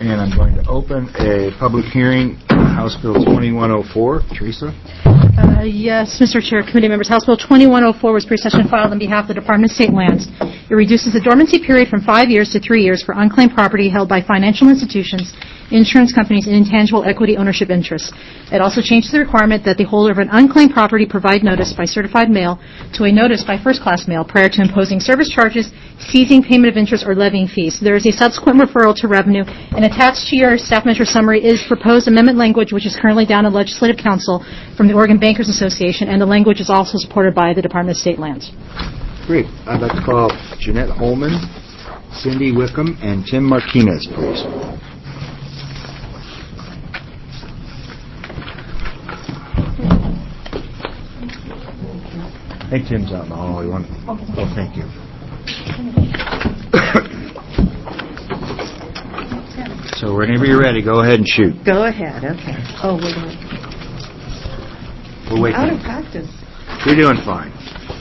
and I'm going to open a public hearing on House Bill 2104. Teresa? Yes, Mr. Chair, committee members. House Bill 2104 was pre-session filed on behalf of the Department of State Lands. It reduces the dormancy period from 5 years to 3 years for unclaimed property held by financial institutions, insurance companies, and intangible equity ownership interests. It also changes the requirement that the holder of an unclaimed property provide notice by certified mail to a notice by first-class mail prior to imposing service charges, seizing payment of interest, or levying fees. There is a subsequent referral to revenue, and attached to your staff measure summary is proposed amendment language, which is currently down in Legislative Council from the Oregon Bankers Association, and the language is also supported by the Department of State Lands. Great. I'd like to call Jeanette Holman, Cindy Wickham, and Tim Martinez, please. Hey, Tim's out in the hallway. Oh, thank you. So whenever you're ready, go ahead and shoot. Go ahead, okay. Oh, We're waiting. out of practice. You're doing fine.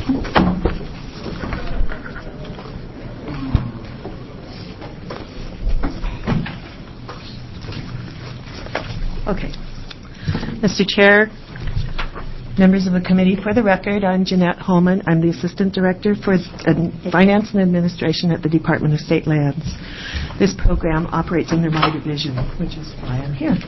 Okay. Mr. Chair, members of the committee, for the record, I'm Jeanette Holman. I'm the Assistant Director for Finance and Administration at the Department of State Lands. This program operates under my division, which is why I'm here.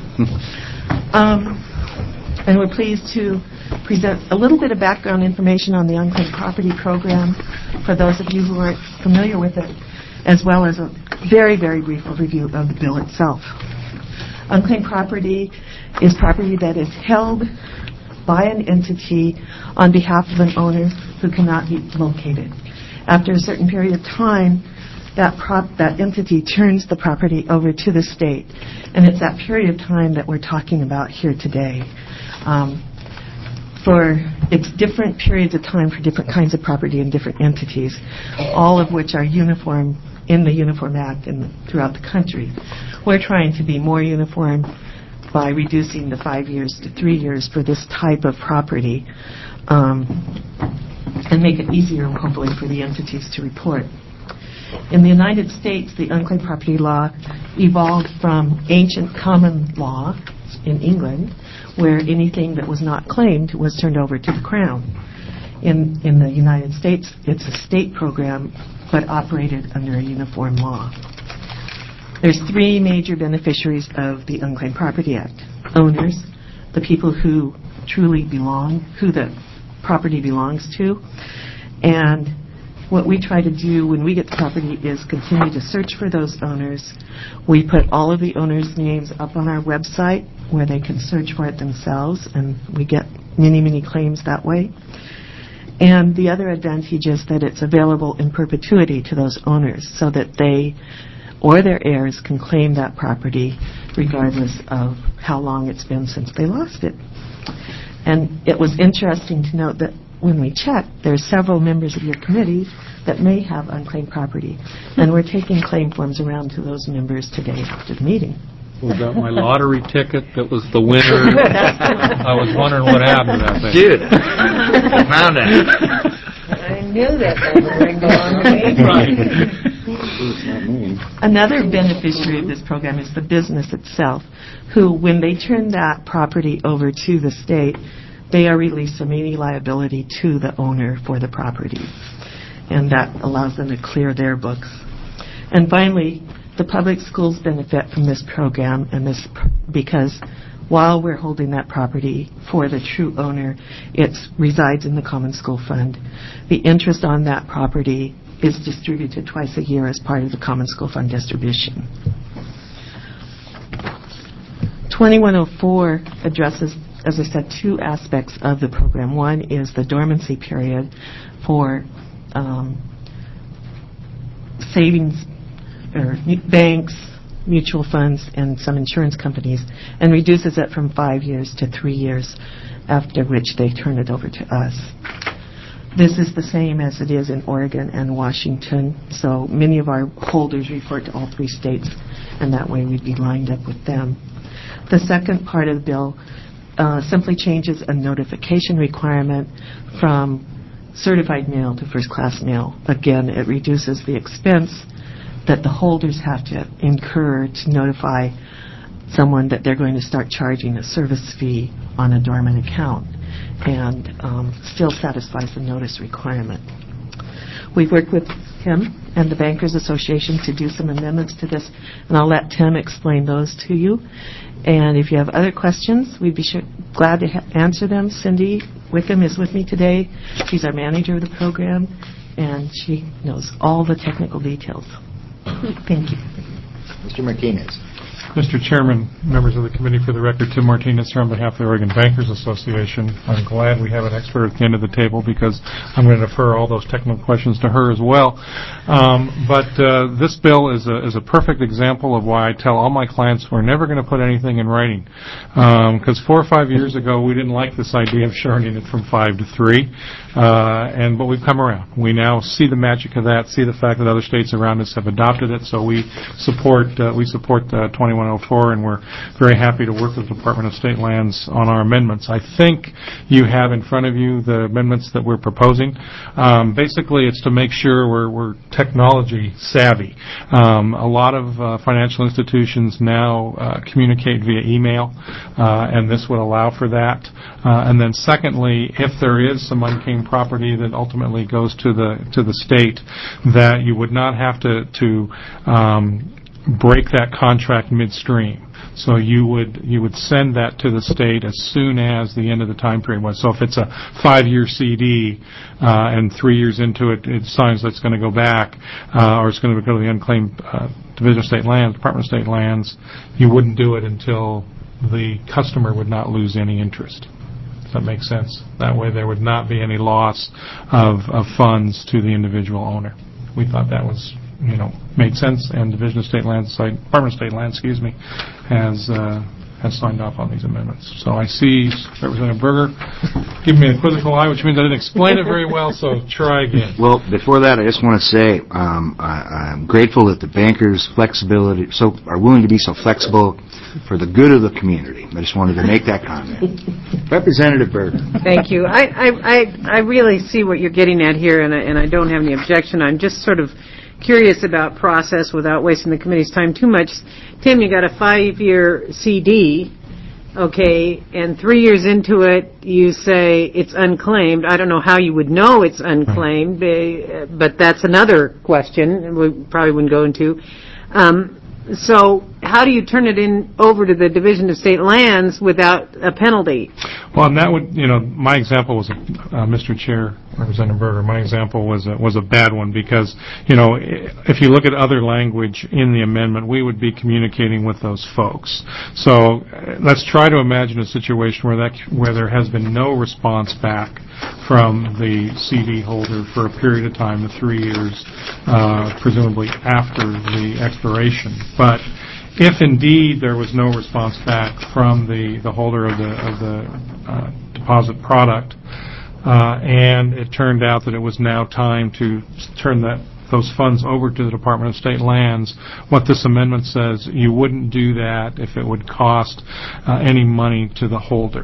And we're pleased to present a little bit of background information on the Unclaimed Property Program for those of you who aren't familiar with it, as well as a very, very brief overview of the bill itself. Unclaimed property is property that is held by an entity on behalf of an owner who cannot be located. After a certain period of time, that entity turns the property over to the state, and it's that period of time that we're talking about here today. It's different periods of time for different kinds of property and different entities, all of which are uniform in the Uniform Act and throughout the country. We're trying to be more uniform by reducing the 5 years to 3 years for this type of property and make it easier, hopefully, for the entities to report. In the United States, the unclaimed property law evolved from ancient common law in England, where anything that was not claimed was turned over to the Crown. In the United States, it's a state program, but operated under a uniform law. There's 3 major beneficiaries of the Unclaimed Property Act. Owners, the people who truly belong, who the property belongs to. And what we try to do when we get the property is continue to search for those owners. We put all of the owners' names up on our website where they can search for it themselves, and we get many, many claims that way. And the other advantage is that it's available in perpetuity to those owners so that they or their heirs can claim that property regardless of how long it's been since they lost it. And it was interesting to note that when we checked, there's several members of your committee that may have unclaimed property. And we're taking claim forms around to those members today after the meeting. Was that my lottery ticket that was the winner? I was wondering what happened to that thing. Dude, found it. I knew that they were going to go on the Another beneficiary of this program is the business itself, who, when they turn that property over to the state, they are released from any liability to the owner for the property. And that allows them to clear their books. And finally, the public schools benefit from this program, and this because while we're holding that property for the true owner, it resides in the Common School Fund. The interest on that property is distributed twice a year as part of the Common School Fund distribution. 2104 addresses, as I said, 2 aspects of the program. One is the dormancy period for savings or banks, mutual funds, and some insurance companies, and reduces it from 5 years to 3 years, after which they turn it over to us. This is the same as it is in Oregon and Washington, so many of our holders report to all 3 states, and that way we'd be lined up with them. The second part of the bill simply changes a notification requirement from certified mail to first-class mail. Again, it reduces the expense that the holders have to incur to notify someone that they're going to start charging a service fee on a dormant account, and still satisfies the notice requirement. We've worked with Tim and the Bankers Association to do some amendments to this, and I'll let Tim explain those to you. And if you have other questions, we'd be glad to answer them. Cindy Wickham is with me today. She's our manager of the program, and she knows all the technical details. Thank you. Mr. Martinez. Mr. Chairman, members of the committee, for the record, Tim Martinez here on behalf of the Oregon Bankers Association. I'm glad we have an expert at the end of the table because I'm going to defer all those technical questions to her as well. But this bill is a perfect example of why I tell all my clients we're never going to put anything in writing. Because 4 or 5 years ago, we didn't like this idea of shortening it from 5 to 3. But we've come around. We now see the magic of that, see the fact that other states around us have adopted it, so we support 2104, and we're very happy to work with the Department of State Lands on our amendments. I think you have in front of you the amendments that we're proposing. Basically, it's to make sure we're technology savvy. A lot of financial institutions now communicate via email, and this would allow for that. And then secondly, if there is some unclaimed property that ultimately goes to the state, that you would not have to break that contract midstream. So you would send that to the state as soon as the end of the time period was. So if it's a 5-year CD and 3 years into it, it signs that it's going to go back, or it's going to go to the unclaimed Division of State Lands, Department of State Lands, you wouldn't do it until the customer would not lose any interest. Does that make sense? That way there would not be any loss of funds to the individual owner. We thought that was made sense, and Division of State Lands, Department of State Lands, has signed off on these amendments. So I see Representative Berger giving me a quizzical eye, which means I didn't explain it very well, so try again. Well, before that, I just want to say I'm grateful that the bankers are willing to be so flexible for the good of the community. I just wanted to make that comment. Representative Berger. Thank you. I really see what you're getting at here, and I don't have any objection. I'm just sort of curious about process without wasting the committee's time too much. Tim, you got a 5-year CD, okay, and 3 years into it, you say it's unclaimed. I don't know how you would know it's unclaimed, but that's another question we probably wouldn't go into. So how do you turn it over to the Division of State Lands without a penalty? Well, and that would, my example was, Mr. Chair, Representative Berger, my example was a bad one because, if you look at other language in the amendment, we would be communicating with those folks. So let's try to imagine a situation where there has been no response back from the CD holder for a period of time, the 3 years, presumably after the expiration. But if indeed there was no response back from the holder of the deposit product, and it turned out that it was now time to turn those funds over to the Department of State Lands, what this amendment says, you wouldn't do that if it would cost any money to the holder.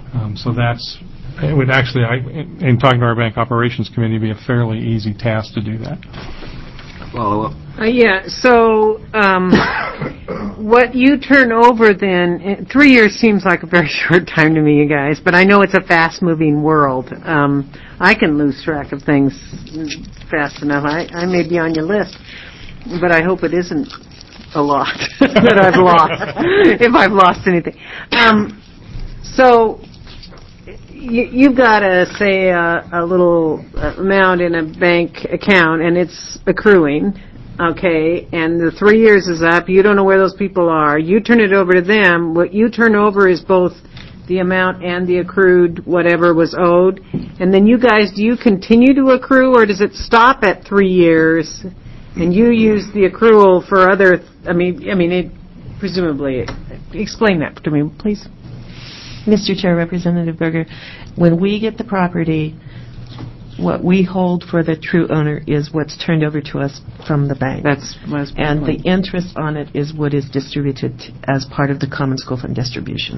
It would actually, in talking to our Bank Operations Committee, be a fairly easy task to do that. Follow up. So what you turn over then, 3 years seems like a very short time to me, you guys, but I know it's a fast-moving world. I can lose track of things fast enough. I may be on your list, but I hope it isn't a lot that I've lost, if I've lost anything. So you've got say a little amount in a bank account and it's accruing, okay, and the 3 years is up, you don't know where those people are, you turn it over to them, what you turn over is both the amount and the accrued whatever was owed, and then you guys, do you continue to accrue or does it stop at 3 years and you use the accrual for other, presumably, explain that to me, please. Mr. Chair, Representative Berger, when we get the property, what we hold for the true owner is what's turned over to us from the bank. And the interest on it is what is distributed as part of the Common School Fund distribution.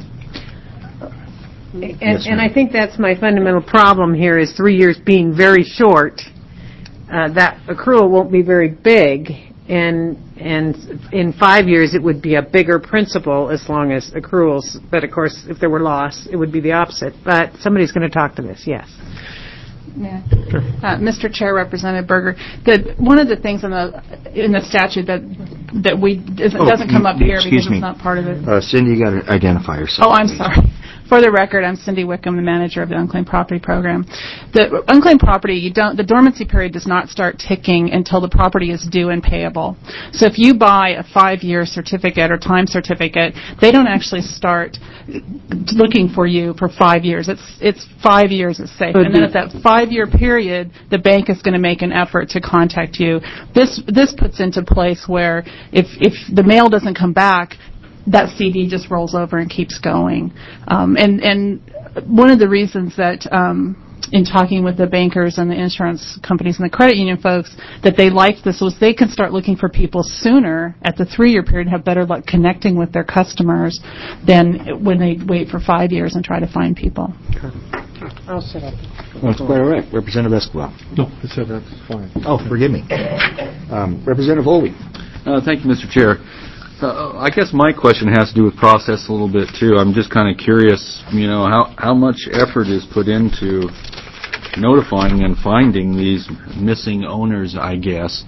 And I think that's my fundamental problem here is 3 years being very short. That accrual won't be very big. and in 5 years, it would be a bigger principal as long as accruals. But of course, if there were loss, it would be the opposite. But somebody's going to talk to this, yes. Yeah. Mr. Chair, Representative Berger, one of the things in the statute that doesn't come up here because it's not part of it. Cindy, you got to identify yourself. Oh, I'm sorry. For the record, I'm Cindy Wickham, the manager of the Unclaimed Property Program. The unclaimed property, the dormancy period does not start ticking until the property is due and payable. So if you buy a 5-year certificate or time certificate, they don't actually start looking for you for 5 years. It's 5 years is safe. And then at that 5-year period, the bank is going to make an effort to contact you. This puts into place where if the mail doesn't come back, that CD just rolls over and keeps going. And one of the reasons that in talking with the bankers and the insurance companies and the credit union folks that they liked this was they could start looking for people sooner at the 3-year period and have better luck connecting with their customers than when they wait for 5 years and try to find people. I'll sit up. Well, that's quite all right. Representative Esquivel. No, that's fine. Oh, forgive me. Representative Holby. Thank you, Mr. Chair. I guess my question has to do with process a little bit, too. I'm just kind of curious, how much effort is put into notifying and finding these missing owners, I guess.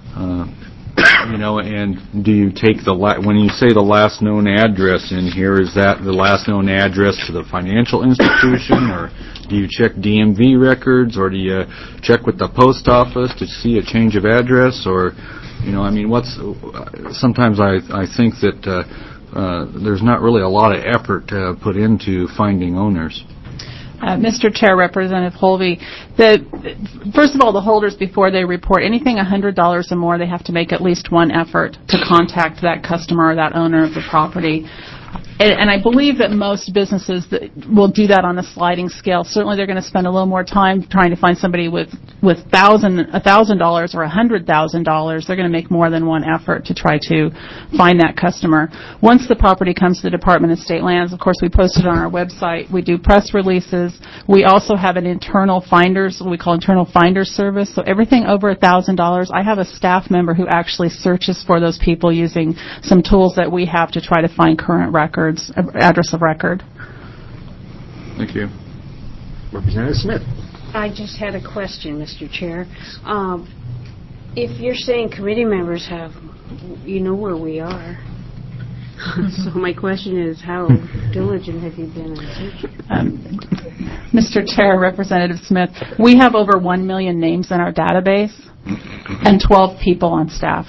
And do you take when you say the last known address in here, is that the last known address to the financial institution, or do you check DMV records, or do you check with the post office to see a change of address, or... sometimes I think that there's not really a lot of effort put into finding owners. Mr. Chair, Representative Holby, first of all, the holders, before they report anything $100 or more, they have to make at least one effort to contact that customer or that owner of the property. And I believe that most businesses will do that on a sliding scale. Certainly, they're going to spend a little more time trying to find somebody with $1,000 or $100,000. They're going to make more than one effort to try to find that customer. Once the property comes to the Department of State Lands, of course, we post it on our website. We do press releases. We also have an internal finders, what we call internal finder service. So everything over $1,000, I have a staff member who actually searches for those people using some tools that we have to try to find current records, address of record. Thank you. Representative Smith. I just had a question, Mr. Chair. If you're saying committee members have, you know where we are. So my question is, how diligent have you been in searching? Mr. Chair, Representative Smith, we have over 1 million names in our database and 12 people on staff.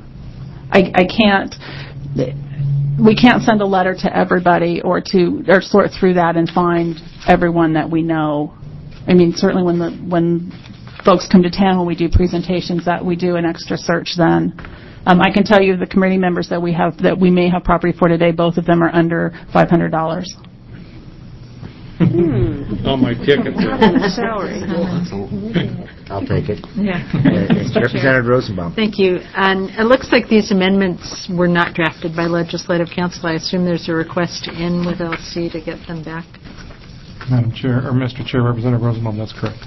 We can't send a letter to everybody or sort through that and find everyone that we know. I mean, certainly when folks come to town, when we do presentations, that we do an extra search then. I can tell you the committee members that we may have property for today, both of them are under $500. On my ticket. Salary. I'll take it. Yeah. Representative Rosenbaum. Thank you. And it looks like these amendments were not drafted by Legislative Council. I assume there's a request in with LC to get them back. Madam Chair, or Mr. Chair, Representative Rosenbaum, that's correct.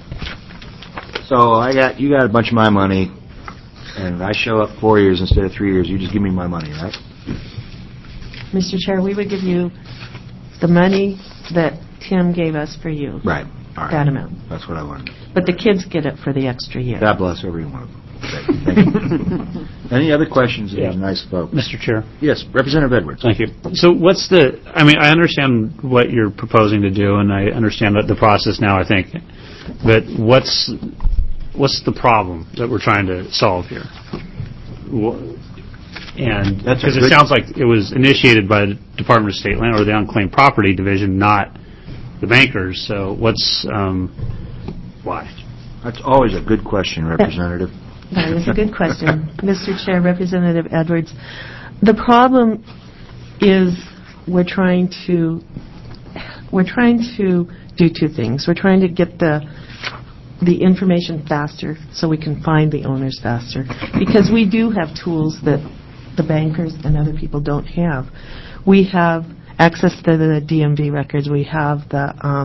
So you got a bunch of my money, and I show up 4 years instead of 3 years. You just give me my money, right? Mr. Chair, we would give you the money that Tim gave us for you. Right. All right. That amount. That's what I wanted. But the kids get it for the extra year. God bless every one of them. Thank you. Any other questions of these nice folks? Mr. Chair. Yes, Representative Edwards. Thank you. So I understand what you're proposing to do, and I understand the process now, I think. But what's the problem that we're trying to solve here? And because it sounds like it was initiated by the Department of State Land or the Unclaimed Property Division, not the bankers. So why? That's always a good question, Representative. That is a good question. Mr. Chair, Representative Edwards, the problem is we're trying to do two things. We're trying to get the information faster so we can find the owners faster, because we do have tools that the bankers and other people don't have. We have access to the DMV records. We have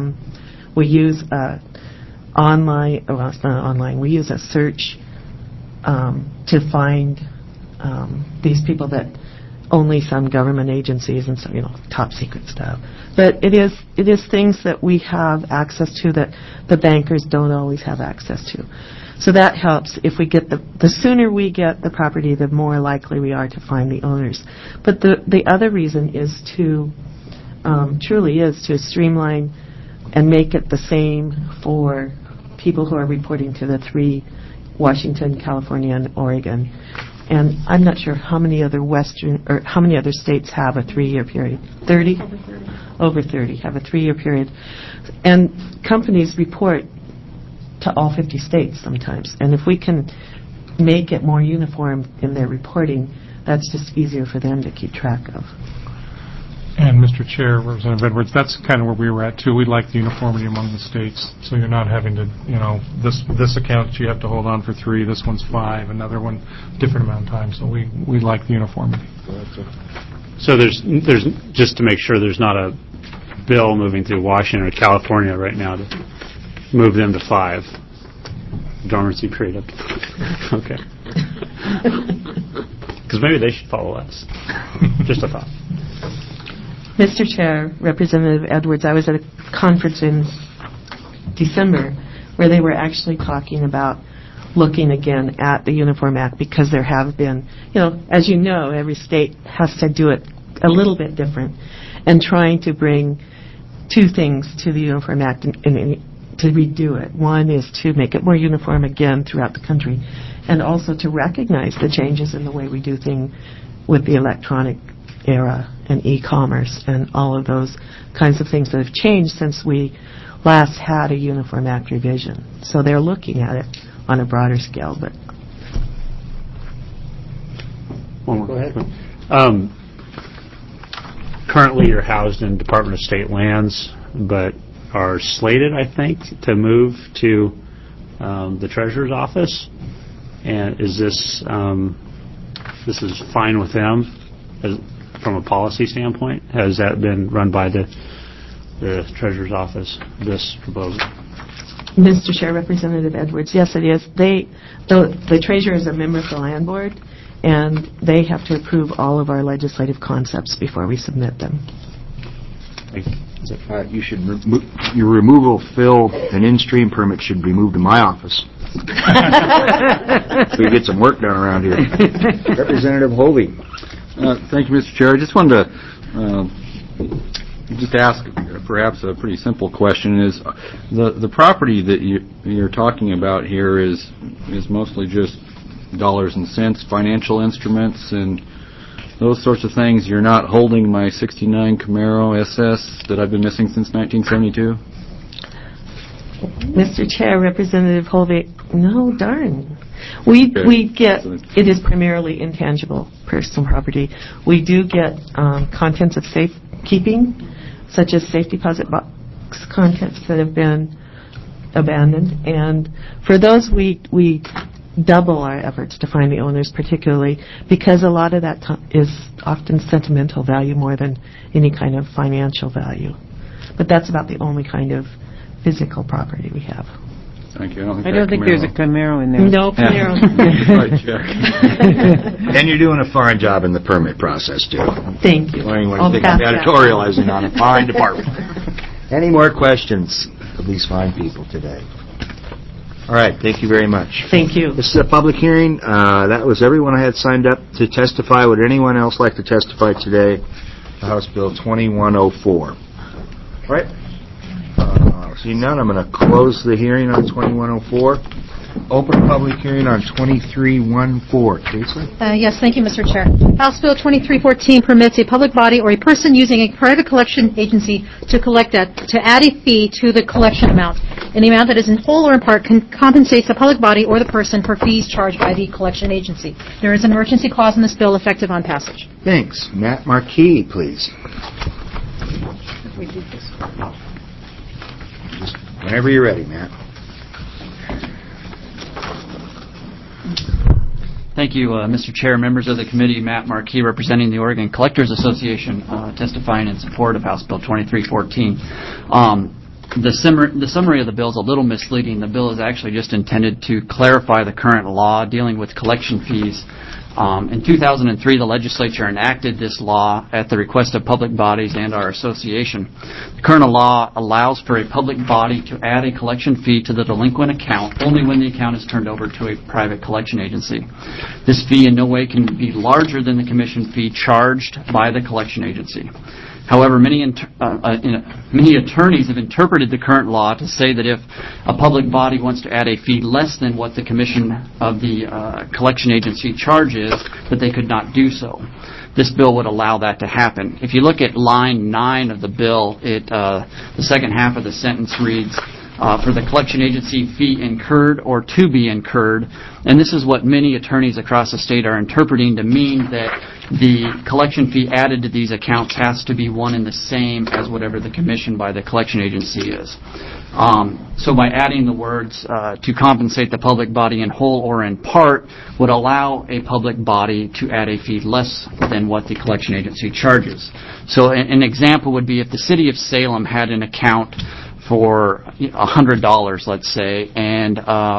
we use online. Well, it's not online. We use a search to find these people that only some government agencies and some, top secret stuff. But it is things that we have access to that the bankers don't always have access to. So that helps. If we get the sooner we get the property, the more likely we are to find the owners. But the other reason is to truly is to streamline and make it the same for people who are reporting to the 3, Washington, California, and Oregon. And I'm not sure how many other how many other states have a 3-year period. 30? Over 30 have a 3-year period. And companies report to all 50 states sometimes. And if we can make it more uniform in their reporting, that's just easier for them to keep track of. And Mr. Chair, Representative Edwards, that's kind of where we were at too. We'd like the uniformity among the states, so you're not having to, this account you have to hold on for 3, this one's 5, another one different amount of time. So we like the uniformity. So there's just to make sure there's not a bill moving through Washington or California right now to move them to 5 dormancy period. Okay. Because maybe they should follow us. Just a thought. Mr. Chair, Representative Edwards, I was at a conference in December where they were actually talking about looking again at the Uniform Act because there have been, as you know, every state has to do it a little bit different, and trying to bring 2 things to the Uniform Act and to redo it. One is to make it more uniform again throughout the country, and also to recognize the changes in the way we do things with the electronic era and e-commerce and all of those kinds of things that have changed since we last had a Uniform Act revision. So they're looking at it on a broader scale. But one more. Go ahead. Currently, you're housed in Department of State lands, but are slated, I think, to move to the Treasurer's office. And is this is fine with them? From a policy standpoint, has that been run by the Treasurer's office, this proposal? Mr. Chair, Representative Edwards, yes, it is. The Treasurer is a member of the Land Board, and they have to approve all of our legislative concepts before we submit them. You should your removal, fill, and in-stream permit should be moved to my office. So we get some work done around here. Representative Hovey. Thank you, Mr. Chair. I just wanted to just ask perhaps a pretty simple question. Is the property that you're talking about here is mostly just dollars and cents, financial instruments, and those sorts of things? You're not holding my 69 Camaro SS that I've been missing since 1972? Mr. Chair, Representative Hovey, no, darn. We get, it is primarily intangible personal property. We do get contents of safekeeping, such as safe deposit box contents that have been abandoned. And for those, we double our efforts to find the owners, particularly because a lot of that is often sentimental value more than any kind of financial value. But that's about the only kind of physical property we have. Thank you. I don't think there's a Camaro in there. No Camaro. And you're doing a fine job in the permit process, too. Thank you. I don't want to think I'm editorializing on a fine department. Any more questions of these fine people today? All right. Thank you very much. Thank you. This is a public hearing. That was everyone I had signed up to testify. Would anyone else like to testify today? House Bill 2104. All right. Seeing none, I'm going to close the hearing on 2104. Open public hearing on 2314. Teresa? Yes, thank you, Mr. Chair. House Bill 2314 permits a public body or a person using a private collection agency to collect debt to add a fee to the collection amount. An amount that is in whole or in part compensates the public body or the person for fees charged by the collection agency. There is an emergency clause in this bill effective on passage. Thanks. Matt Marquis, please. Just whenever you're ready, Matt. Thank you, Mr. Chair, members of the committee. Matt Marquis, representing the Oregon Collectors Association, testifying in support of House Bill 2314. The summary of the bill is a little misleading. The bill is actually just intended to clarify the current law dealing with collection fees. In 2003, the legislature enacted this law at the request of public bodies and our association. The current law allows for a public body to add a collection fee to the delinquent account only when the account is turned over to a private collection agency. This fee in no way can be larger than the commission fee charged by the collection agency. However, many attorneys have interpreted the current law to say that if a public body wants to add a fee less than what the commission of the collection agency charges, that they could not do so. This bill would allow that to happen. If you look at line 9 of the bill, the second half of the sentence reads, for the collection agency fee incurred or to be incurred. And this is what many attorneys across the state are interpreting to mean that the collection fee added to these accounts has to be one and the same as whatever the commission by the collection agency is. So by adding the words to compensate the public body in whole or in part would allow a public body to add a fee less than what the collection agency charges. So an example would be if the city of Salem had an account for $100, let's say, and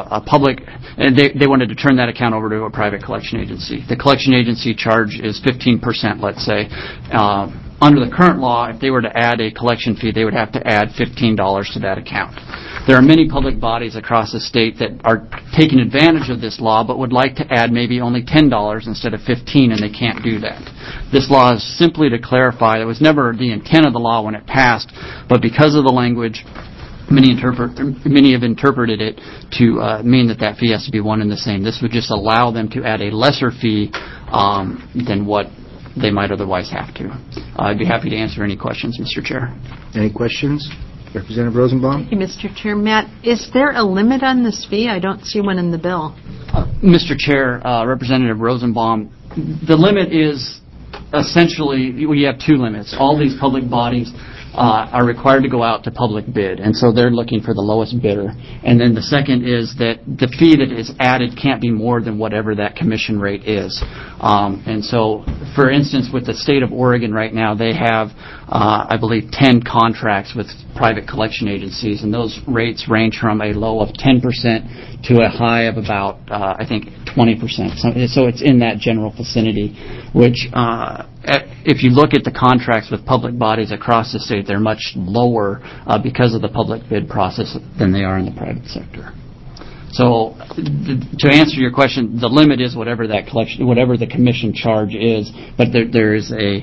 they wanted to turn that account over to a private collection agency. The collection agency charge is 15%, let's say. Under the current law, if they were to add a collection fee, they would have to add $15 to that account. There are many public bodies across the state that are taking advantage of this law, but would like to add maybe only $10 instead of $15, and they can't do that. This law is simply to clarify. It was never the intent of the law when it passed, but because of the language, many have interpreted it to mean that fee has to be one and the same. This would just allow them to add a lesser fee than what they might otherwise have to. I'd be happy to answer any questions, Mr. Chair. Any questions? Representative Rosenbaum? Thank you, Mr. Chair. Matt, is there a limit on this fee? I don't see one in the bill. Mr. Chair, Representative Rosenbaum, the limit is essentially, we have two limits. All these public bodies are required to go out to public bid, and so they're looking for the lowest bidder. And then the second is that the fee that is added can't be more than whatever that commission rate is. And so, for instance, with the state of Oregon right now, they have, I believe, 10 contracts with private collection agencies, and those rates range from a low of 10% to a high of about, I think, 20%. So it's in that general vicinity, which if you look at the contracts with public bodies across the state, they're much lower because of the public bid process than they are in the private sector. So to answer your question, the limit is whatever the commission charge is, but there is a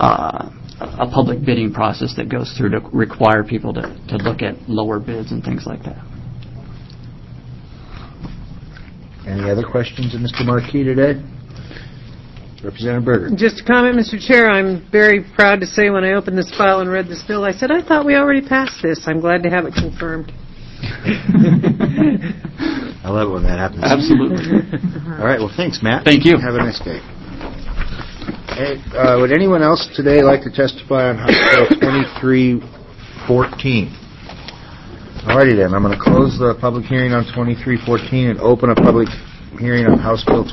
public bidding process that goes through to require people to look at lower bids and things like that. Any other questions of Mr. Marquis today? Representative Berger. Just a comment, Mr. Chair. I'm very proud to say when I opened this file and read this bill, I said, I thought we already passed this. I'm glad to have it confirmed. I love it when that happens. Absolutely. All right. Well, thanks, Matt. Thank you. Have a nice day. Hey, would anyone else today like to testify on House Bill 2314? All righty then. I'm going to close the public hearing on 2314 and open a public hearing on House Bill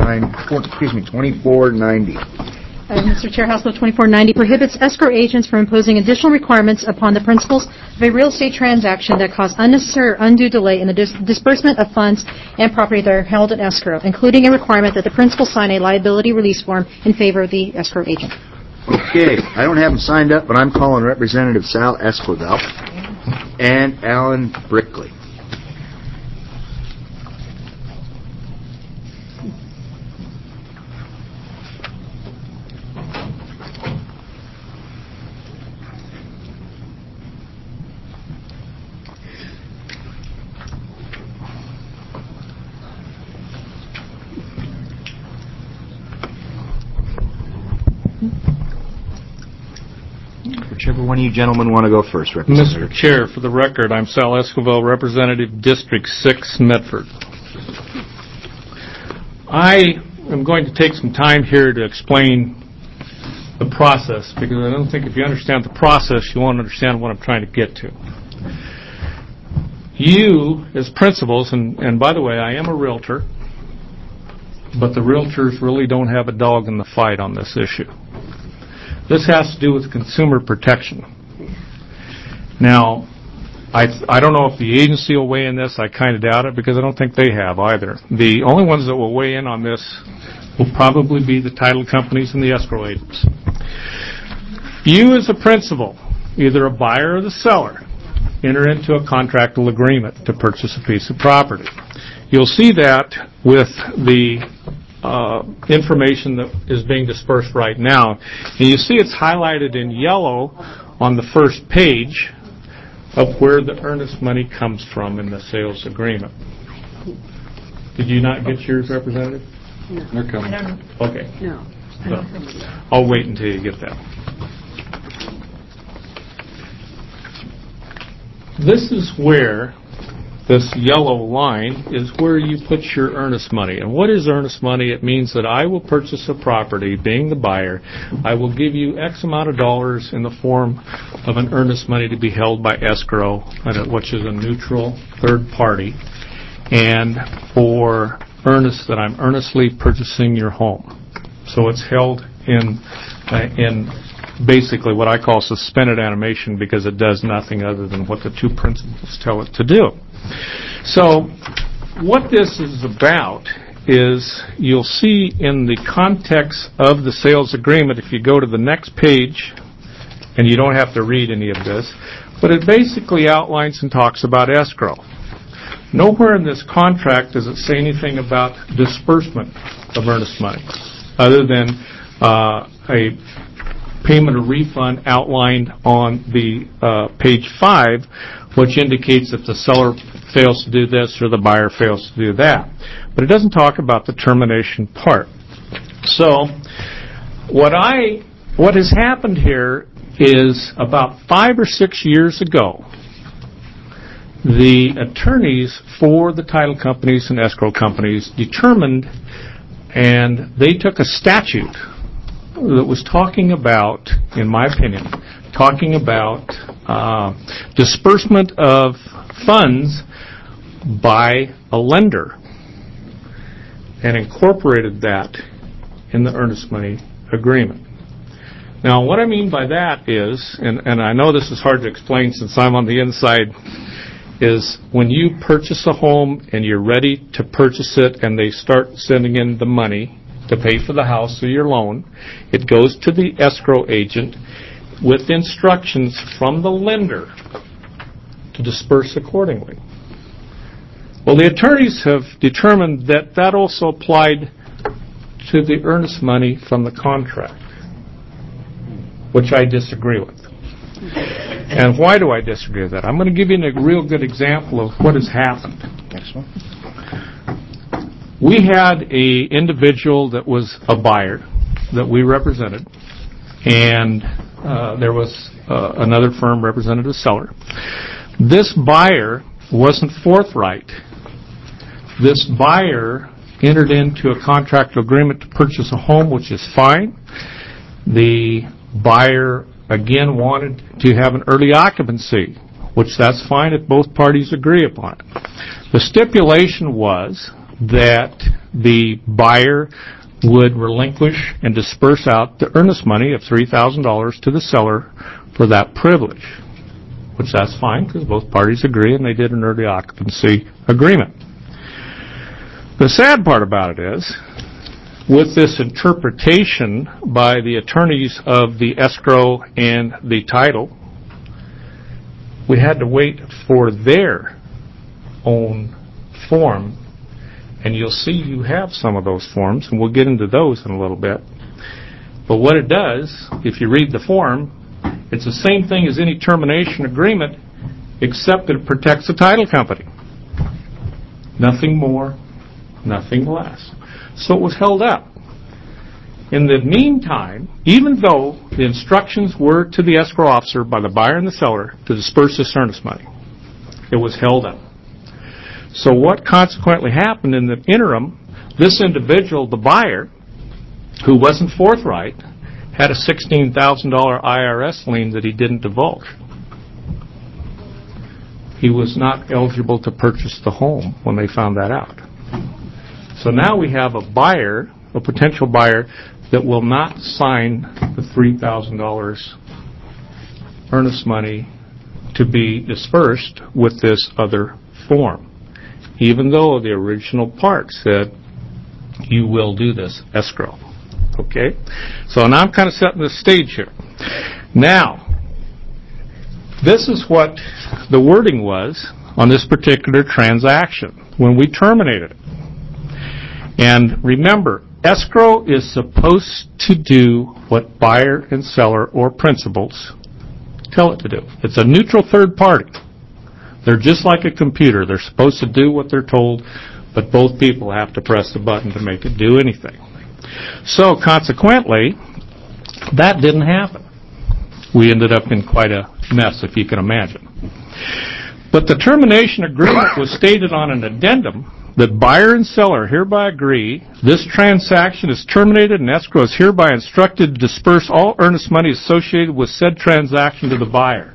2490. Mr. Chair, House Bill 2490 prohibits escrow agents from imposing additional requirements upon the principals of a real estate transaction that cause unnecessary or undue delay in the disbursement of funds and property that are held in escrow, including a requirement that the principal sign a liability release form in favor of the escrow agent. Okay. I don't have them signed up, but I'm calling Representative Sal Esquivel and Alan Brickley. Whichever one of you gentlemen want to go first, Representative. Mr. Chair, for the record, I'm Sal Esquivel, Representative District 6, Medford. I am going to take some time here to explain the process, because I don't think if you understand the process, you won't understand what I'm trying to get to. You, as principals, and by the way, I am a realtor, but the realtors really don't have a dog in the fight on this issue. This has to do with consumer protection. Now, I don't know if the agency will weigh in this. I kind of doubt it because I don't think they have either. The only ones that will weigh in on this will probably be the title companies and the escrow agents. You as a principal, either a buyer or the seller, enter into a contractual agreement to purchase a piece of property. You'll see that with the information that is being dispersed right now. And you see it's highlighted in yellow on the first page of where the earnest money comes from in the sales agreement. Did you not get yours, Representative? No. They're coming. Okay. No. So, I'll wait until you get that. This is where this yellow line is where you put your earnest money. And what is earnest money? It means that I will purchase a property, being the buyer. I will give you X amount of dollars in the form of an earnest money to be held by escrow, which is a neutral third party, and for earnest that I'm earnestly purchasing your home. So it's held in basically what I call suspended animation because it does nothing other than what the two principals tell it to do. So what this is about is you'll see in the context of the sales agreement, if you go to the next page, and you don't have to read any of this, but it basically outlines and talks about escrow. Nowhere in this contract does it say anything about disbursement of earnest money, other than a payment or refund outlined on the page 5, which indicates if the seller fails to do this or the buyer fails to do that. But it doesn't talk about the termination part. So what has happened here is about 5 or 6 years ago, the attorneys for the title companies and escrow companies determined, and they took a statute that was talking about, in my opinion, talking about disbursement of funds by a lender and incorporated that in the earnest money agreement. Now, what I mean by that is, and I know this is hard to explain since I'm on the inside, is when you purchase a home and you're ready to purchase it and they start sending in the money to pay for the house or your loan, it goes to the escrow agent with instructions from the lender to disperse accordingly. Well, the attorneys have determined that that also applied to the earnest money from the contract, which I disagree with. And why do I disagree with that? I'm going to give you a real good example of what has happened. Next one. We had an individual that was a buyer that we represented, and there was another firm represented a seller. This buyer wasn't forthright. This buyer entered into a contractual agreement to purchase a home, which is fine. The buyer, again, wanted to have an early occupancy, which that's fine if both parties agree upon it. The stipulation was that the buyer would relinquish and disperse out the earnest money of $3,000 to the seller for that privilege, which that's fine because both parties agree and they did an early occupancy agreement. The sad part about it is, with this interpretation by the attorneys of the escrow and the title, we had to wait for their own form. And you'll see you have some of those forms, and we'll get into those in a little bit. But what it does, if you read the form, it's the same thing as any termination agreement, except that it protects the title company. Nothing more, nothing less. So it was held up. In the meantime, even though the instructions were to the escrow officer by the buyer and the seller to disperse this earnest money, it was held up. So what consequently happened in the interim, this individual, the buyer, who wasn't forthright, had a $16,000 IRS lien that he didn't divulge. He was not eligible to purchase the home when they found that out. So now we have a buyer, a potential buyer, that will not sign the $3,000 earnest money to be dispersed with this other form, even though the original part said you will do this escrow. Okay? So now I'm kind of setting the stage here. Now, this is what the wording was on this particular transaction when we terminated it. And remember, escrow is supposed to do what buyer and seller or principals tell it to do. It's a neutral third party. They're just like a computer. They're supposed to do what they're told, but both people have to press the button to make it do anything. So consequently, that didn't happen. We ended up in quite a mess, if you can imagine. But the termination agreement was stated on an addendum that buyer and seller hereby agree this transaction is terminated and escrow is hereby instructed to disperse all earnest money associated with said transaction to the buyer.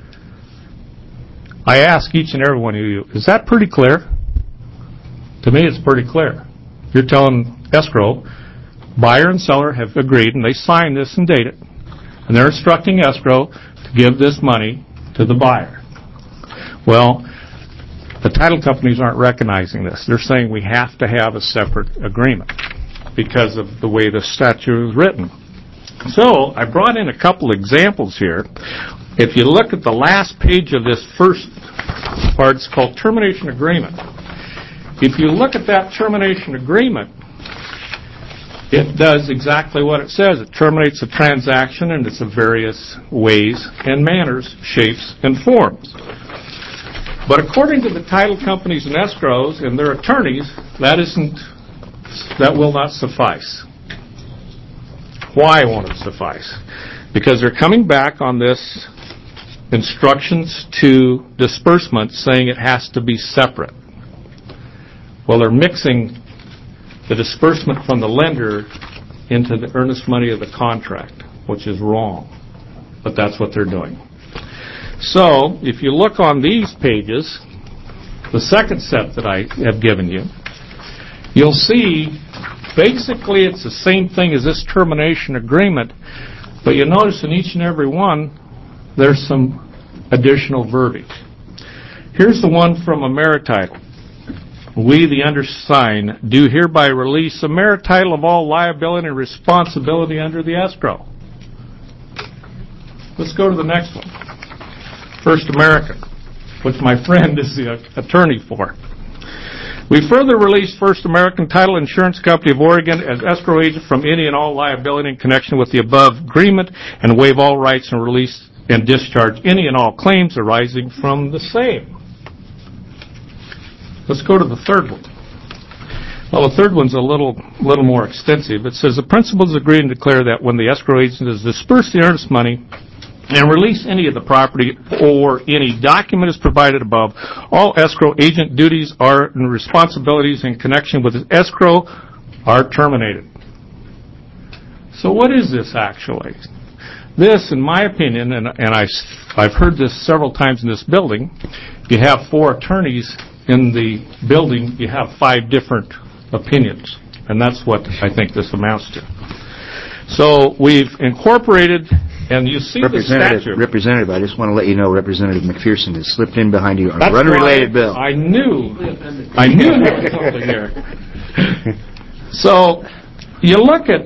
I ask each and every one of you, is that pretty clear? To me, it's pretty clear. You're telling escrow, buyer and seller have agreed, and they signed this and date it, and they're instructing escrow to give this money to the buyer. Well, the title companies aren't recognizing this. They're saying we have to have a separate agreement because of the way the statute is written. So I brought in a couple examples here. If you look at the last page of this first part, it's called termination agreement. If you look at that termination agreement, it does exactly what it says. It terminates the transaction in its various ways and manners, shapes, and forms. But according to the title companies and escrows and their attorneys, that will not suffice. Why won't it suffice? Because they're coming back on this instructions to disbursement saying it has to be separate. Well, they're mixing the disbursement from the lender into the earnest money of the contract, which is wrong. But that's what they're doing. So, if you look on these pages, the second set that I have given you, you'll see basically it's the same thing as this termination agreement, but you notice in each and every one, there's some additional verbiage. Here's the one from AmeriTitle. We, the undersigned, do hereby release AmeriTitle of all liability and responsibility under the escrow. Let's go to the next one. First American, which my friend is the attorney for. We further release First American Title Insurance Company of Oregon as escrow agent from any and all liability in connection with the above agreement and waive all rights and release and discharge any and all claims arising from the same. Let's go to the third one. Well, the third one's a little more extensive. It says the principals agree and declare that when the escrow agent has dispersed the earnest money and release any of the property or any document is provided above, all escrow agent duties and responsibilities in connection with escrow are terminated. So what is this actually? This, in my opinion, and I've heard this several times in this building, you have 4 attorneys in the building, you have 5 different opinions. And that's what I think this amounts to. So we've incorporated, and you see the statute. Representative, I just want to let you know Representative McPherson has slipped in behind you on an unrelated bill. I knew there was something here. So you look at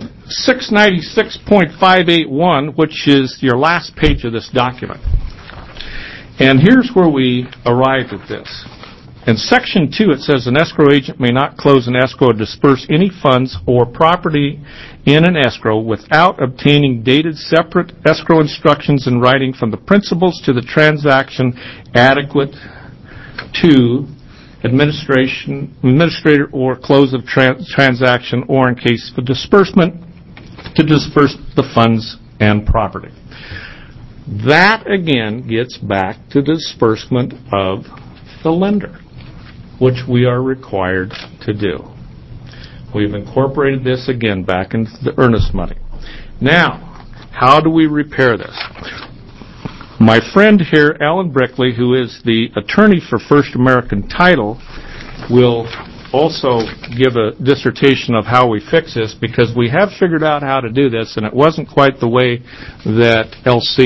696.581, which is your last page of this document. And here's where we arrived at this. In Section 2, it says an escrow agent may not close an escrow or disperse any funds or property in an escrow without obtaining dated separate escrow instructions in writing from the principals to the transaction adequate to administrator or close of transaction, or in case of disbursement, to disperse the funds and property. That, again, gets back to the disbursement of the lender, which we are required to do. We've incorporated this again back into the earnest money. Now, how do we repair this? My friend here, Alan Brickley, who is the attorney for First American Title, will also give a dissertation of how we fix this, because we have figured out how to do this, and it wasn't quite the way that LC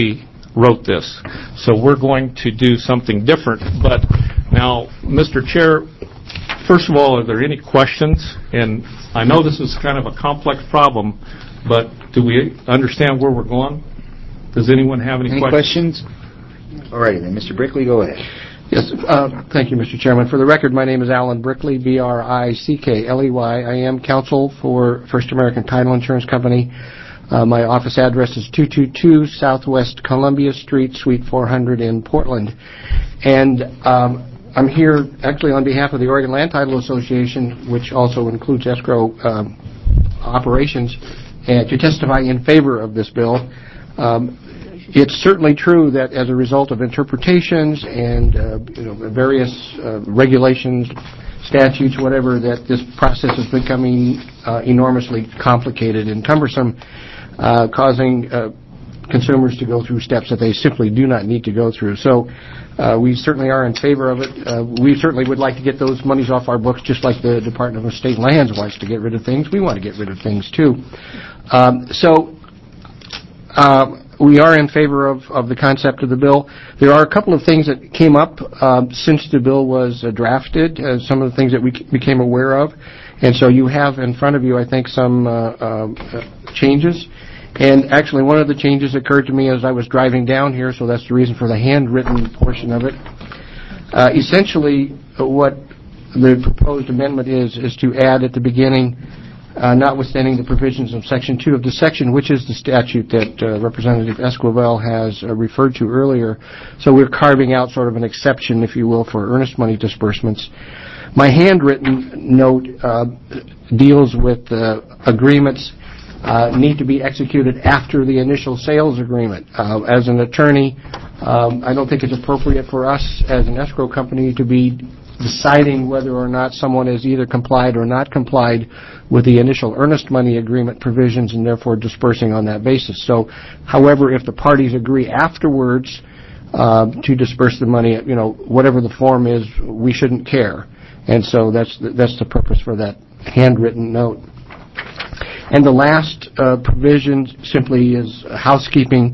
wrote this. So we're going to do something different. But now, Mr. Chair, first of all, are there any questions? And I know this is kind of a complex problem, but do we understand where we're going? Does anyone have any questions? All righty then. Mr. Brickley, go ahead. Yes, thank you, Mr. Chairman. For the record, my name is Alan Brickley, Brickley. I am counsel for First American Title Insurance Company. My office address is 222 Southwest Columbia Street, Suite 400 in Portland. And I'm here actually on behalf of the Oregon Land Title Association, which also includes escrow operations, to testify in favor of this bill. It's certainly true that as a result of interpretations and various regulations, statutes, whatever, that this process is becoming enormously complicated and cumbersome, causing consumers to go through steps that they simply do not need to go through. So we certainly are in favor of it. We certainly would like to get those monies off our books, just like the Department of State Lands wants to get rid of things. We want to get rid of things, too. We are in favor of the concept of the bill. There are a couple of things that came up since the bill was drafted, some of the things that we became aware of. And so you have in front of you, I think, some changes. And actually, one of the changes occurred to me as I was driving down here, so that's the reason for the handwritten portion of it. Essentially, what the proposed amendment is to add at the beginning, notwithstanding the provisions of Section 2 of the section, which is the statute that Representative Esquivel has referred to earlier. So we're carving out sort of an exception, if you will, for earnest money disbursements. My handwritten note deals with agreements need to be executed after the initial sales agreement. As an attorney, I don't think it's appropriate for us as an escrow company to be deciding whether or not someone has either complied or not complied with the initial earnest money agreement provisions and therefore dispersing on that basis. So, however, if the parties agree afterwards to disperse the money, whatever the form is, we shouldn't care. And so that's the purpose for that handwritten note. And the last provision simply is housekeeping.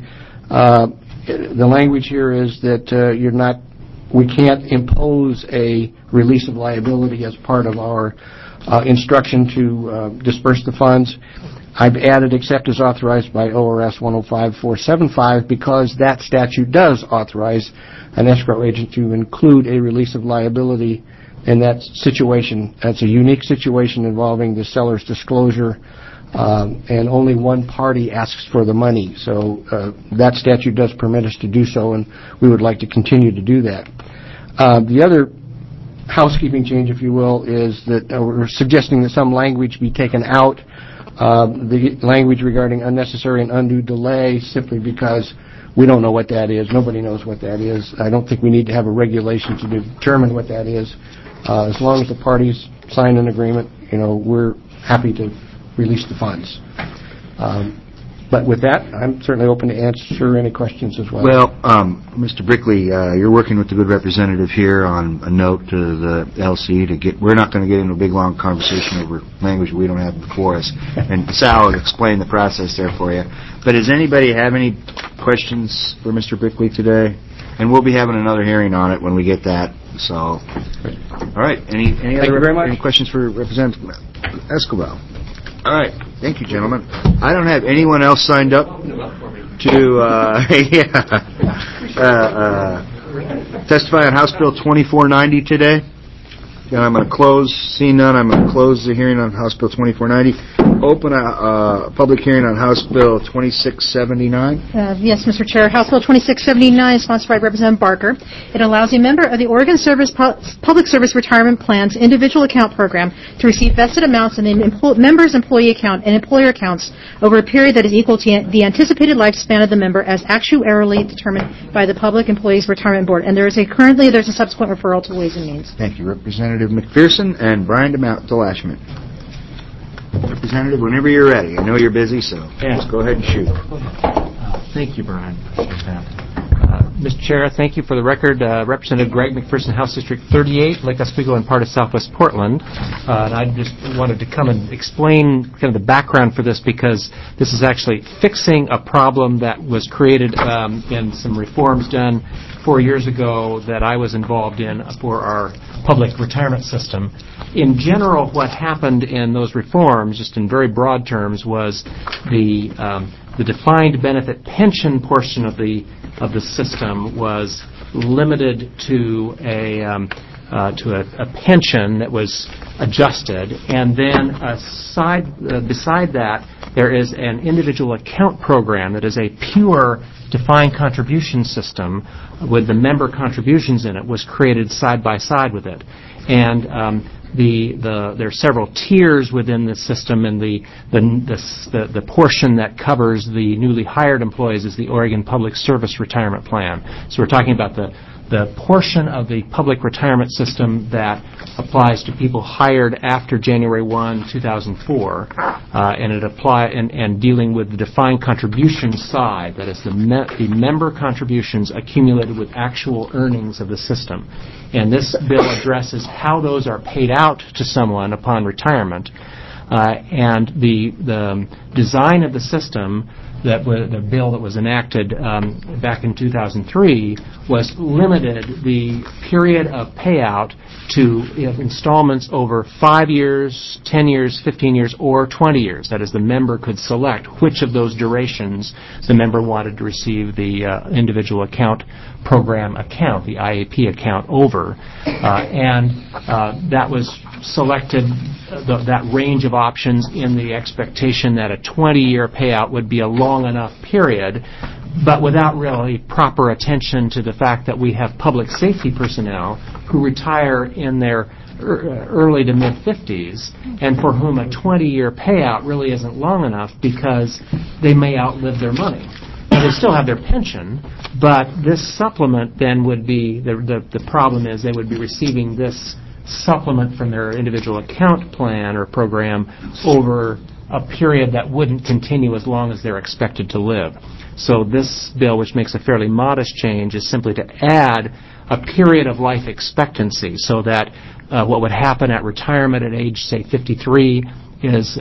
The language here is that we can't impose a release of liability as part of our instruction to disperse the funds. I've added except as authorized by ORS 105-475 because that statute does authorize an escrow agent to include a release of liability in that situation. That's a unique situation involving the seller's disclosure, and only one party asks for the money. So that statute does permit us to do so, and we would like to continue to do that. The other housekeeping change, if you will, is that we're suggesting that some language be taken out, the language regarding unnecessary and undue delay, simply because we don't know what that is. Nobody knows what that is. I don't think we need to have a regulation to determine what that is. As long as the parties sign an agreement, we're happy to release the funds. But with that, I'm certainly open to answer any questions as well. Well, Mr. Brickley, you're working with the good representative here on a note to the LC to get. We're not going to get into a big long conversation over language we don't have before us. And Sal will explain the process there for you. But does anybody have any questions for Mr. Brickley today? And we'll be having another hearing on it when we get that. So, all right. Any questions for Representative Esquivel? All right. Thank you, gentlemen. I don't have anyone else signed up to testify on House Bill 2490 today. And I'm going to close. Seeing none, I'm going to close the hearing on House Bill 2490. Open a public hearing on House Bill 2679. Yes, Mr. Chair. House Bill 2679 is sponsored by Representative Barker. It allows a member of the Oregon Public Service Retirement Plan's individual account program to receive vested amounts in the member's employee account and employer accounts over a period that is equal to the anticipated lifespan of the member as actuarially determined by the Public Employees Retirement Board. And there's a subsequent referral to Ways and Means. Thank you, Representative McPherson and Brian DeLashman. Representative, whenever you're ready. I know you're busy, so just go ahead and shoot. Thank you, Brian. Mr. Chair, thank you. For the record, Representative Greg McPherson, House District 38, Lake Oswego, and part of Southwest Portland. And I just wanted to come and explain kind of the background for this, because this is actually fixing a problem that was created in some reforms done 4 years ago that I was involved in for our public retirement system. In general, what happened in those reforms, just in very broad terms, was the defined benefit pension portion of the system was limited to a pension that was adjusted, and then beside that there is an individual account program that is a pure defined contribution system with the member contributions in it, was created side by side with it. And there are several tiers within the system, and the portion that covers the newly hired employees is the Oregon Public Service Retirement Plan. So we're talking about the portion of the public retirement system that applies to people hired after January 1, 2004, and dealing with the defined contribution side, that is the member contributions accumulated with actual earnings of the system. And this bill addresses how those are paid out to someone upon retirement, and the design of the system. The bill that was enacted back in 2003 was limited the period of payout to installments over 5 years, 10 years, 15 years, or 20 years. That is, the member could select which of those durations the member wanted to receive the individual account program account, the IAP account, over. And that was selected, that range of options, in the expectation that a 20-year payout would be a long enough period, but without really proper attention to the fact that we have public safety personnel who retire in their early to mid-50s, and for whom a 20-year payout really isn't long enough because they may outlive their money. Now, they still have their pension, but this supplement then would be, the problem is they would be receiving this supplement from their individual account plan or program over a period that wouldn't continue as long as they're expected to live. So this bill, which makes a fairly modest change, is simply to add a period of life expectancy, so that what would happen at retirement at age, say, 53, is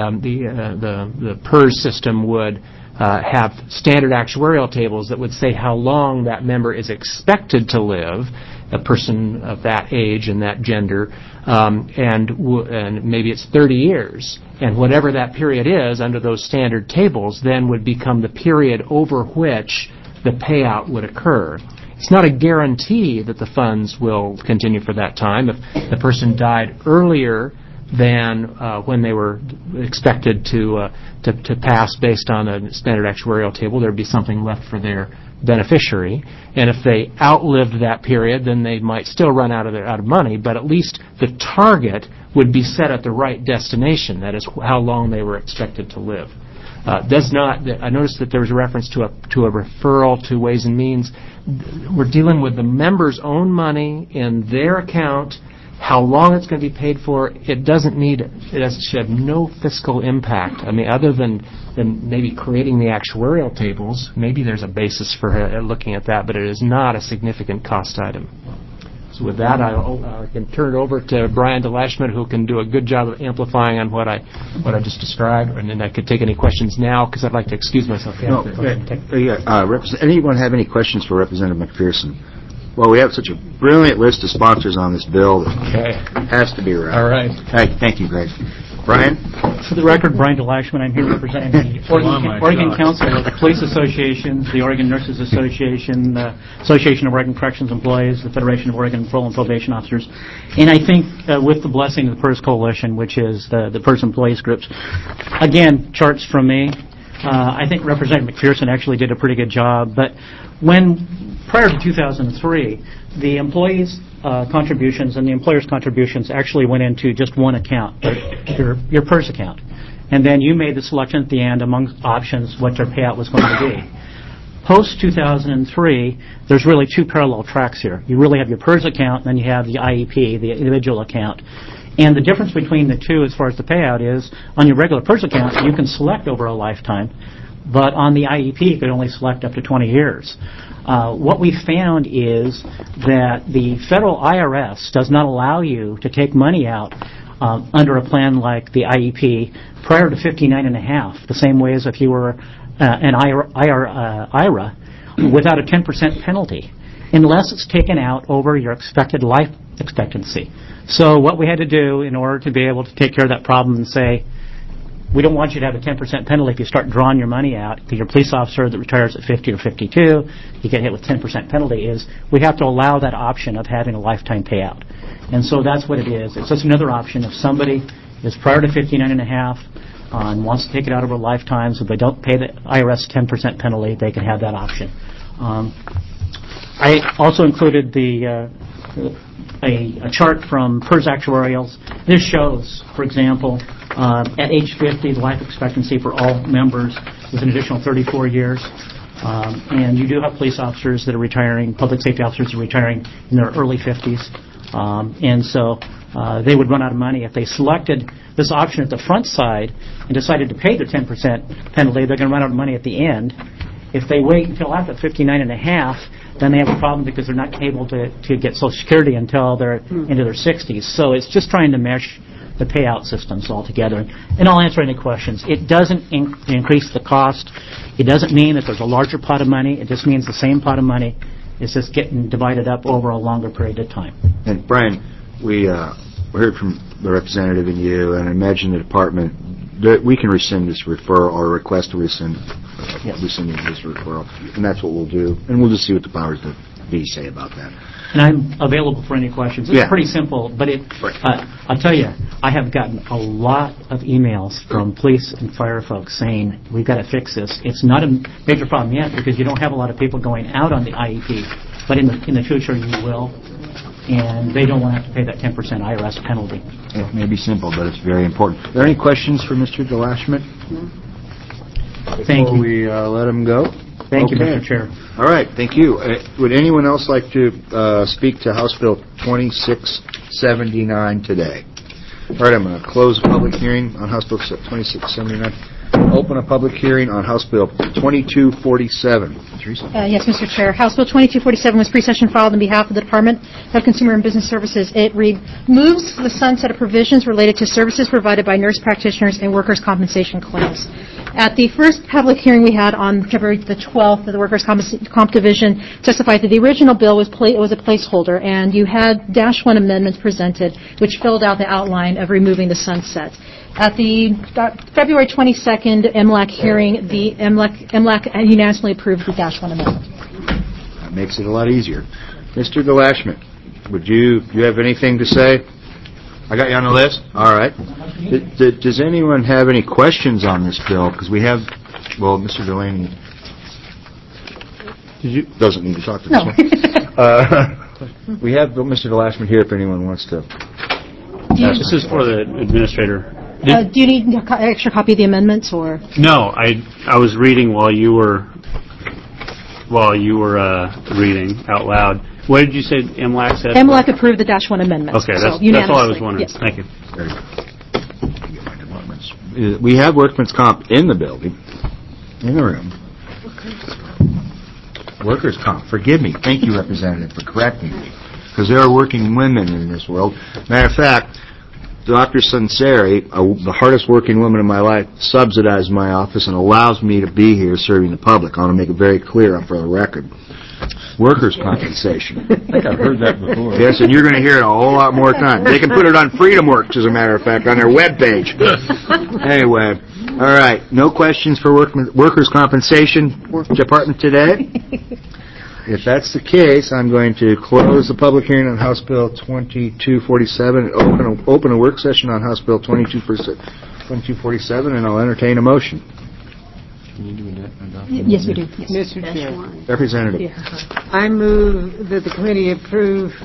the PERS system would have standard actuarial tables that would say how long that member is expected to live, a person of that age and that gender, and maybe it's 30 years. And whatever that period is under those standard tables then would become the period over which the payout would occur. It's not a guarantee that the funds will continue for that time. If the person died earlier than when they were expected to pass based on a standard actuarial table, there would be something left for their beneficiary. And if they outlived that period, then they might still run out of money, but at least the target would be set at the right destination. That is how long they were expected to live. I noticed that there was a reference to a referral to Ways and Means. We're dealing with the member's own money in their account. How long it's going to be paid for, it should have no fiscal impact. I mean, other than maybe creating the actuarial tables, maybe there's a basis for looking at that, but it is not a significant cost item. So with that, I can turn it over to Brian DeLashman, who can do a good job of amplifying on what I just described, and then I could take any questions now, because I'd like to excuse myself. Anyone have any questions for Representative McPherson? Well, we have such a brilliant list of sponsors on this bill that it has to be right. All right. Thank you, Greg. Brian? For the record, Brian DeLashman. I'm here representing the Oregon Council of the Police Association, the Oregon Nurses Association, the Association of Oregon Corrections Employees, the Federation of Oregon Parole and Probation Officers. And I think with the blessing of the PERS Coalition, which is the PERS employees groups, again, charts from me. I think Representative McPherson actually did a pretty good job. But prior to 2003, the employees' contributions and the employers' contributions actually went into just one account, your PERS account. And then you made the selection at the end among options what your payout was going to be. Post-2003, there's really two parallel tracks here. You really have your PERS account, and then you have the IEP, the individual account. And the difference between the two as far as the payout is, on your regular PERS account, you can select over a lifetime. but on the IEP, you could only select up to 20 years. What we found is that the federal IRS does not allow you to take money out under a plan like the IEP prior to 59 and a half, the same way as if you were an IRA without a 10% penalty, unless it's taken out over your expected life expectancy. So what we had to do in order to be able to take care of that problem and say, we don't want you to have a 10% penalty if you start drawing your money out, because your police officer that retires at 50 or 52, you get hit with 10% penalty, is we have to allow that option of having a lifetime payout. And so that's what it is. It's just another option. If somebody is prior to 59 and a half and wants to take it out over a lifetime, so they don't pay the IRS 10% penalty, they can have that option. I also included a chart from PERS Actuarials. This shows, for example, at age 50, the life expectancy for all members is an additional 34 years. And you do have police officers that are retiring, public safety officers that are retiring in their early 50s. And so they would run out of money. If they selected this option at the front side and decided to pay the 10% penalty, they're going to run out of money at the end. If they wait until after 59 and a half, then they have a problem because they're not able to get Social Security until they're into their 60s. So it's just trying to mesh the payout systems all together. And I'll answer any questions. It doesn't increase the cost. It doesn't mean that there's a larger pot of money. It just means the same pot of money is just getting divided up over a longer period of time. And Brian, we heard from the representative and you, and I imagine the department that we can rescind this referral or request to rescind rescinding this referral, and that's what we'll do. And we'll just see what the powers that be say about that. And I'm available for any questions. It's pretty simple, but I'll tell you, I have gotten a lot of emails from police and fire folks saying, we've got to fix this. It's not a major problem yet because you don't have a lot of people going out on the IEP, but in the future you will, and they don't want to have to pay that 10% IRS penalty. It may be simple, but it's very important. Are there any questions for Mr. DeLashman? Thank you. Before we let him go? Thank you, Mr. Chair. All right, thank you. Would anyone else like to speak to House Bill 2679 today? All right, I'm going to close the public hearing on House Bill 2679. Open a public hearing on House Bill 2247. Teresa? Yes, Mr. Chair. House Bill 2247 was pre-session filed on behalf of the Department of Consumer and Business Services. It removes the sunset of provisions related to services provided by nurse practitioners and workers' compensation claims. At the first public hearing we had on February the 12th, the Workers' Comp Division testified that the original bill was a placeholder, and you had -1 amendments presented, which filled out the outline of removing the sunset. At the February 22nd MLAC hearing, the MLAC unanimously approved the -1 amendment. That makes it a lot easier. Mr. DeLashman, would you have anything to say? I got you on the list? All right. Does anyone have any questions on this bill? Because we have, well, Mr. Delaney doesn't need to talk to this one. We have Mr. DeLashman here if anyone wants to. This is for the administrator. Do you need an extra copy of the amendments, or? No, I was reading while you were reading out loud. What did you say MLAC said? MLAC approved the -1 amendments. Okay, that's all I was wondering. Yes. Thank you. We have workman's comp in the building, in the room. Workers' comp. Forgive me. Thank you, Representative, for correcting me. Because there are working women in this world. Matter of fact, Dr. Sunseri, the hardest working woman in my life, subsidized my office and allows me to be here serving the public. I want to make it very clear for the record. Workers' compensation. I think I've heard that before. Yes, and you're going to hear it a whole lot more time. They can put it on Freedom Works, as a matter of fact, on their webpage. Anyway, all right. No questions for workers' compensation department today? If that's the case, I'm going to close the public hearing on House Bill 2247 and open a work session on House Bill 2247, and I'll entertain a motion. Yes, we do. Mr. Chair. Representative. I move that the committee approve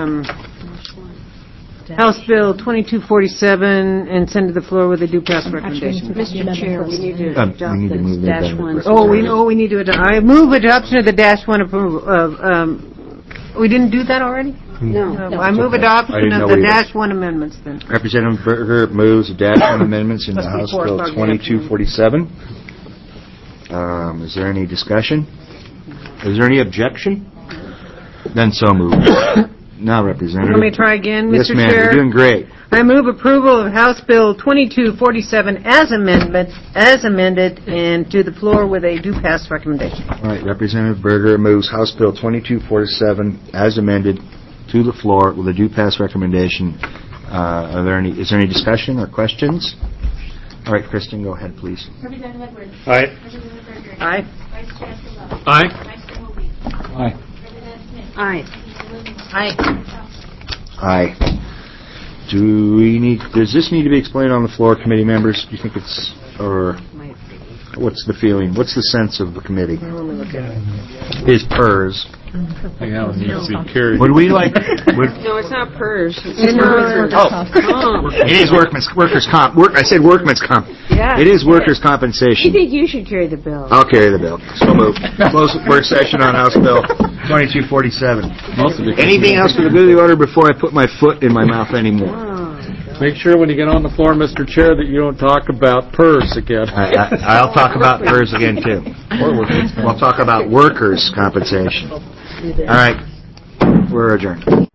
House Bill 2247 and send to the floor with a due pass recommendation. Mr. Chair, we need to adopt the -1. We need to adopt. I move adoption of the -1 approval. We didn't do that already? No. I move adoption of the -1 amendments then. Representative Berger moves the -1 amendments into House Bill 2247. Is there any discussion? Is there any objection? Then so moved. Now, Representative. Let me try again, Mr. Yes, ma'am, Chair. you're doing great. I move approval of House Bill 2247 as amended, and to the floor with a do pass recommendation. All right, Representative Berger moves House Bill 2247 as amended to the floor with a due pass recommendation. Is there any discussion or questions? All right, Kristen, go ahead, please. Representative Edwards. Aye. Representative Berger. Aye. Vice Chair Still. Aye. Vice Chair Mobley. Aye. Representative Smith. Aye. Aye. Aye. Does this need to be explained on the floor, committee members? Do you think it's, or what's the feeling? What's the sense of the committee? Is PERS. Yeah, it needs to be carried. Would we like... No, it's not PERS. It's workers' comp. It is workers' comp. I said workman's comp. Yeah. It is workers' You compensation. think you should carry the bill? I'll carry the bill. So moved. Close work session on House Bill 2247. Anything else for the good of the order before I put my foot in my mouth anymore? Make sure when you get on the floor, Mr. Chair, that you don't talk about PERS again. I'll talk about PERS again, too. We'll talk about workers' compensation. All right. We're adjourned.